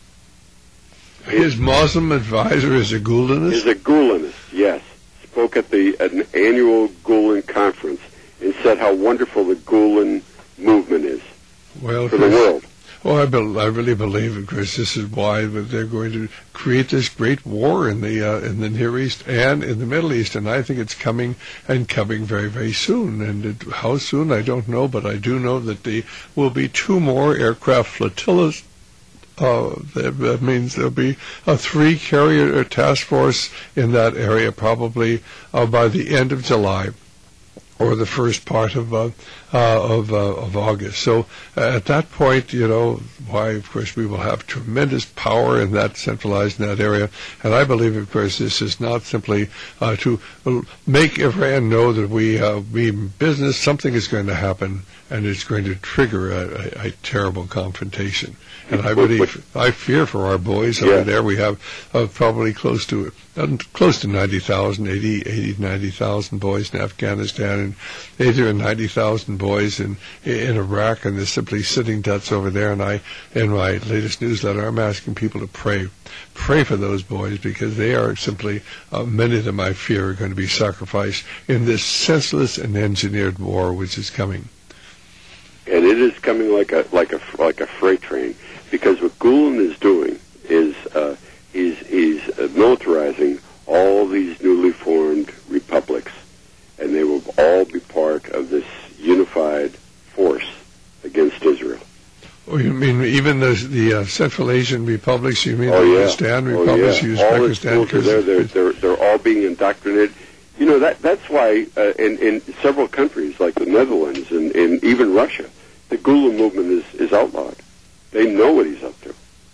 His Muslim advisor is a Gulenist. Is a Gulenist, yes. Spoke at the at an annual Gulen conference and said how wonderful the Gulen movement is well, for the world. Well, I, be, I really believe it, Chris. This is why they're going to create this great war in the uh, in the Near East and in the Middle East, and I think it's coming and coming very, very soon. And it, how soon, I don't know, but I do know that there will be two more aircraft flotillas. Uh, that, that means there'll be a three-carrier task force in that area probably uh, by the end of July, or the first part of uh, uh, of, uh, of August. So uh, at that point, you know, why, of course, we will have tremendous power in that centralized in that area. And I believe, of course, this is not simply uh, to make Iran know that we uh, mean business. Something is going to happen, and it's going to trigger a, a, a terrible confrontation. And I really, I fear for our boys over yeah. there. We have uh, probably close to uh, close to ninety thousand, eighty, eighty, ninety thousand boys in Afghanistan, and eighty or ninety thousand boys in in Iraq, and they're simply sitting ducks over there. And I, in my latest newsletter, I'm asking people to pray, pray for those boys, because they are simply, uh, many of them I fear are going to be sacrificed in this senseless and engineered war which is coming. And it is coming like a like a like a freight train. Because what Gulen is doing is uh, he's, he's uh, militarizing all these newly formed republics, and they will all be part of this unified force against Israel. Oh, you mean even the, the uh, Central Asian republics? You mean oh, the yeah. Pakistan oh, republics? Yeah. Use all Pakistan the schools are there. They're, they're, they're all being indoctrinated. You know, that that's why uh, in, in several countries, like the Netherlands and, and even Russia, the Gulen movement is, is outlawed. They know what he's up to.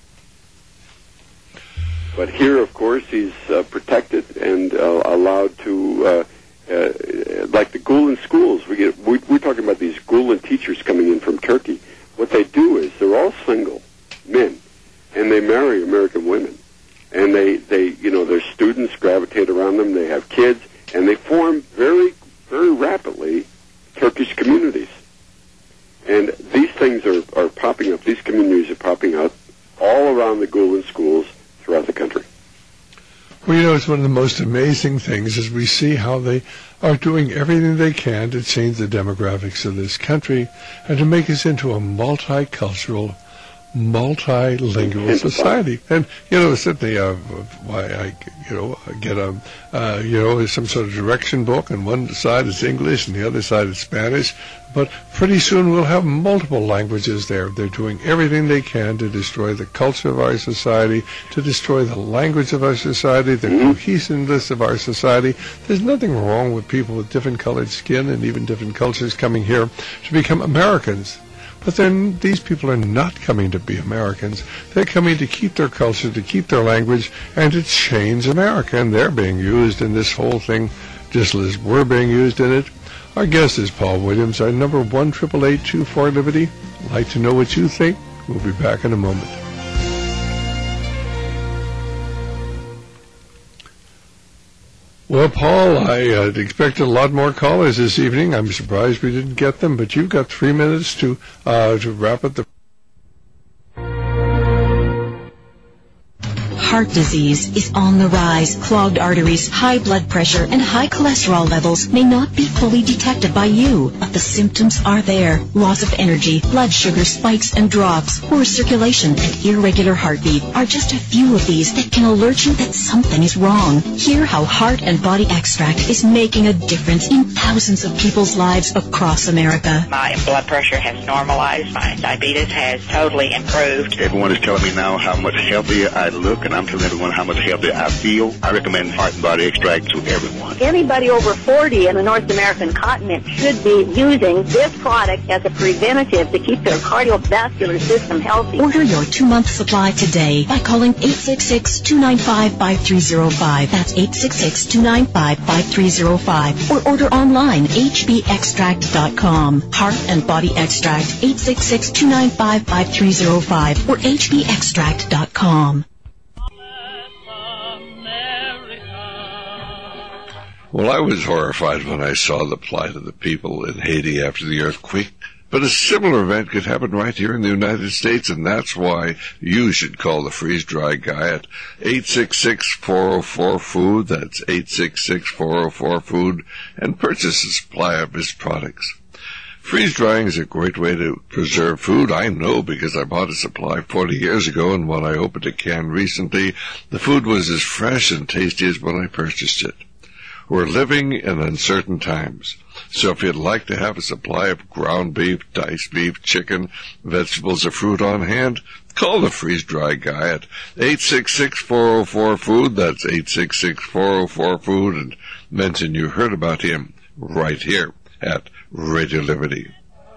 But here, of course, he's uh, protected and uh, allowed to, uh, uh, like the Gulen schools. We get, we, we're talking about these Gulen teachers coming in from Turkey. What they do is they're all single men, and they marry American women. And they, they, you know, their students gravitate around them. They have kids, and they form very, very rapidly Turkish communities. And these things are, are popping up. These communities are popping up all around the Gulen schools throughout the country. Well, you know, it's one of the most amazing things is we see how they are doing everything they can to change the demographics of this country and to make us into a multicultural, multilingual society. And, you know, certainly uh, why I, you know, get a, uh, you know, some sort of direction book, and one side is English and the other side is Spanish. But pretty soon we'll have multiple languages there. They're doing everything they can to destroy the culture of our society, to destroy the language of our society, the cohesiveness of our society. There's nothing wrong with people with different colored skin and even different cultures coming here to become Americans. But then these people are not coming to be Americans. They're coming to keep their culture, to keep their language, and to change America. And they're being used in this whole thing just as we're being used in it. Our guest is Paul Williams. Our number one eight eight eight two four Liberty. I'd like to know what you think. We'll be back in a moment. Well, Paul, I uh, expected a lot more callers this evening. I'm surprised we didn't get them, but you've got three minutes to uh, to wrap up the... Heart disease is on the rise. Clogged arteries, high blood pressure, and high cholesterol levels may not be fully detected by you, but the symptoms are there. Loss of energy, blood sugar spikes and drops, poor circulation, and irregular heartbeat are just a few of these that can alert you that something is wrong. Hear how Heart and Body Extract is making a difference in thousands of people's lives across America. My blood pressure has normalized. My diabetes has totally improved. Everyone is telling me now how much healthier I look, and I'm telling everyone how much healthier I feel. I recommend Heart and Body Extract to everyone. Anybody over forty in the North American continent should be using this product as a preventative to keep their cardiovascular system healthy. Order your two-month supply today by calling eight six six, two nine five, five three zero five. That's eight six six, two nine five, five three zero five. Or order online, h b extract dot com. Heart and Body Extract, eight six six, two nine five, five three zero five or h b extract dot com. Well, I was horrified when I saw the plight of the people in Haiti after the earthquake. But a similar event could happen right here in the United States, and that's why you should call the freeze-dry guy at eight six six, four oh four, food. That's eight six six, four oh four, food, and purchase a supply of his products. Freeze-drying is a great way to preserve food. I know because I bought a supply forty years ago, and when I opened a can recently, the food was as fresh and tasty as when I purchased it. We're living in uncertain times, so if you'd like to have a supply of ground beef, diced beef, chicken, vegetables, or fruit on hand, call the freeze-dry guy at eight six six, four oh four, food. That's eight six six, four oh four, food, and mention you heard about him right here at Radio Liberty.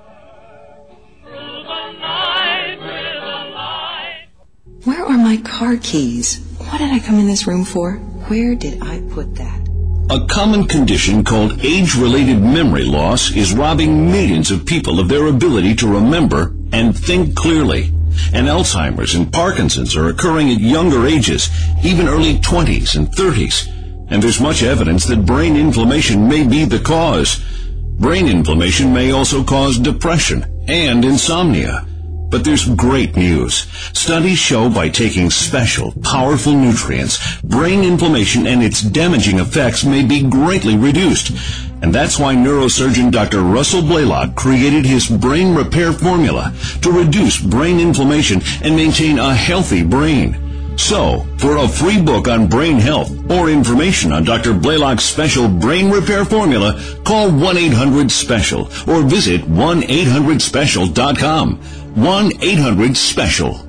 Where are my car keys? What did I come in this room for? Where did I put that? A common condition called age-related memory loss is robbing millions of people of their ability to remember and think clearly. And Alzheimer's and Parkinson's are occurring at younger ages, even early twenties and thirties. And there's much evidence that brain inflammation may be the cause. Brain inflammation may also cause depression and insomnia. But there's great news. Studies show by taking special, powerful nutrients, brain inflammation and its damaging effects may be greatly reduced. And that's why neurosurgeon Doctor Russell Blaylock created his brain repair formula to reduce brain inflammation and maintain a healthy brain. So, for a free book on brain health or information on Doctor Blaylock's special brain repair formula, call one eight hundred special or visit one eight hundred special dot com. one eight hundred special.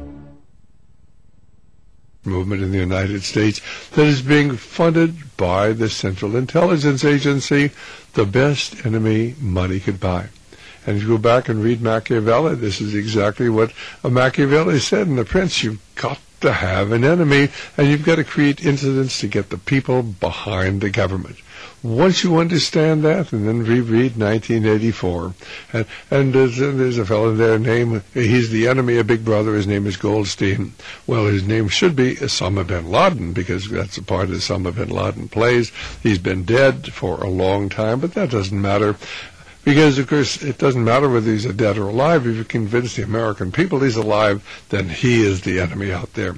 Movement in the United States that is being funded by the Central Intelligence Agency, the best enemy money could buy. And if you go back and read Machiavelli, this is exactly what Machiavelli said in The Prince. You've got to have an enemy, and you've got to create incidents to get the people behind the government. Once you understand that, and then reread nineteen eighty-four, and, and there's, there's a fellow there named, he's the enemy of Big Brother, his name is Goldstein. Well, his name should be Osama bin Laden, because that's the part Osama bin Laden plays. He's been dead for a long time, but that doesn't matter. Because, of course, it doesn't matter whether he's dead or alive. If you convince the American people he's alive, then he is the enemy out there.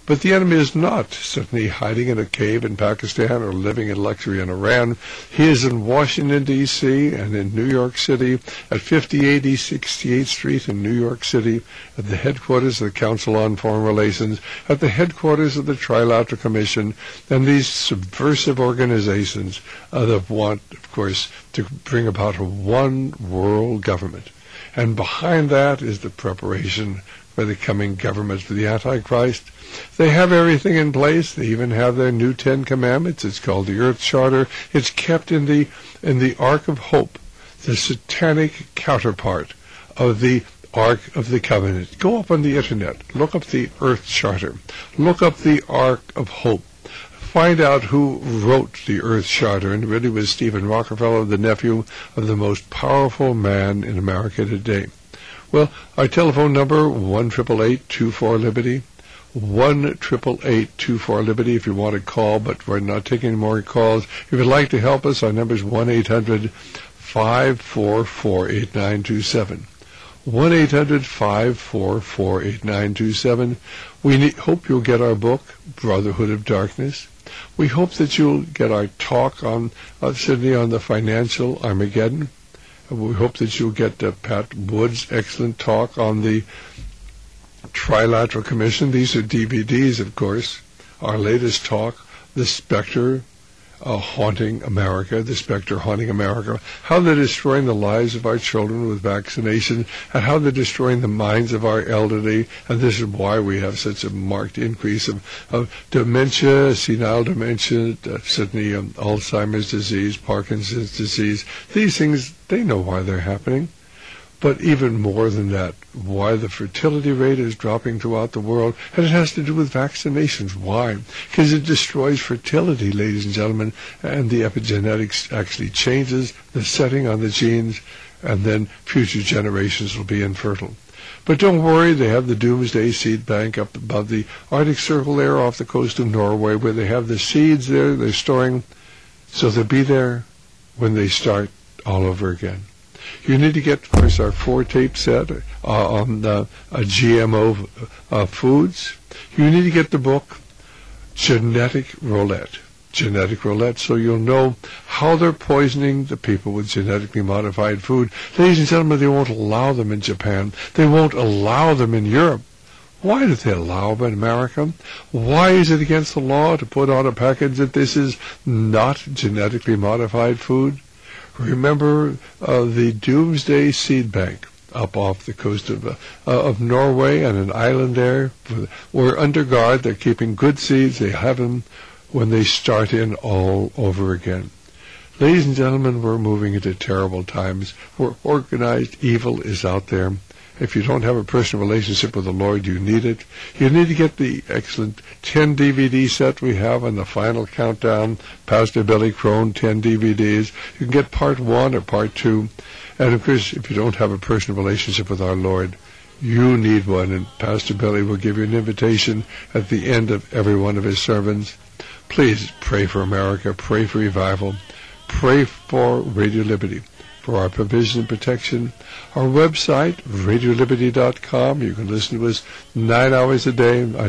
But the enemy is not certainly hiding in a cave in Pakistan or living in luxury in Iran. He is in Washington, D C and in New York City at fifty eighty sixty-eighth Street in New York City, at the headquarters of the Council on Foreign Relations, at the headquarters of the Trilateral Commission, and these subversive organizations uh, that want, of course, to bring about a one world government. And behind that is the preparation for the coming government for the Antichrist. They have everything in place. They even have their new Ten Commandments. It's called the Earth Charter. It's kept in the in the Ark of Hope, the satanic counterpart of the Ark of the Covenant. Go up on the internet. Look up the Earth Charter. Look up the Ark of Hope. Find out who wrote the Earth Charter, and it really was Stephen Rockefeller, the nephew of the most powerful man in America today. Well, our telephone number, one eight eight eight, two four, Liberty, one eight eight eight, two four, Liberty if you want to call, but we're not taking any more calls. If you'd like to help us, our number is one eight hundred, five four four, eight nine two seven. one eight hundred, five four four, eight nine two seven. We need, hope you'll get our book, Brotherhood of Darkness. We hope that you'll get our talk on, uh, Sydney, on the financial Armageddon. We hope that you'll get uh, Pat Wood's excellent talk on the Trilateral Commission. These are D V Ds, of course. Our latest talk, The Spectre uh, Haunting America, The Spectre Haunting America, how they're destroying the lives of our children with vaccination, and how they're destroying the minds of our elderly. And this is why we have such a marked increase of, of dementia, senile dementia, uh, certainly um, Alzheimer's disease, Parkinson's disease. These things, they know why they're happening. But even more than that, why the fertility rate is dropping throughout the world, and it has to do with vaccinations. Why? Because it destroys fertility, ladies and gentlemen, and the epigenetics actually changes the setting on the genes, and then future generations will be infertile. But don't worry, they have the Doomsday Seed Bank up above the Arctic Circle there off the coast of Norway, where they have the seeds there they're storing, so they'll be there when they start all over again. You need to get, of course, our four-tape set uh, on uh, uh, G M O uh, foods. You need to get the book, Genetic Roulette. Genetic Roulette, so you'll know how they're poisoning the people with genetically modified food. Ladies and gentlemen, they won't allow them in Japan. They won't allow them in Europe. Why do they allow them in America? Why is it against the law to put on a package that this is not genetically modified food? Remember uh, the Doomsday Seed Bank up off the coast of uh, of Norway and an island there. We're under guard. They're keeping good seeds. They have them when they start in all over again. Ladies and gentlemen, we're moving into terrible times where organized evil is out there. If you don't have a personal relationship with the Lord, you need it. You need to get the excellent ten D V D set we have on the Final Countdown, Pastor Billy Crone, ten D V Ds. You can get part one or part two. And, of course, if you don't have a personal relationship with our Lord, you need one. And Pastor Billy will give you an invitation at the end of every one of his sermons. Please pray for America. Pray for revival. Pray for Radio Liberty, for our provision and protection. Our website, radio liberty dot com. You can listen to us nine hours a day.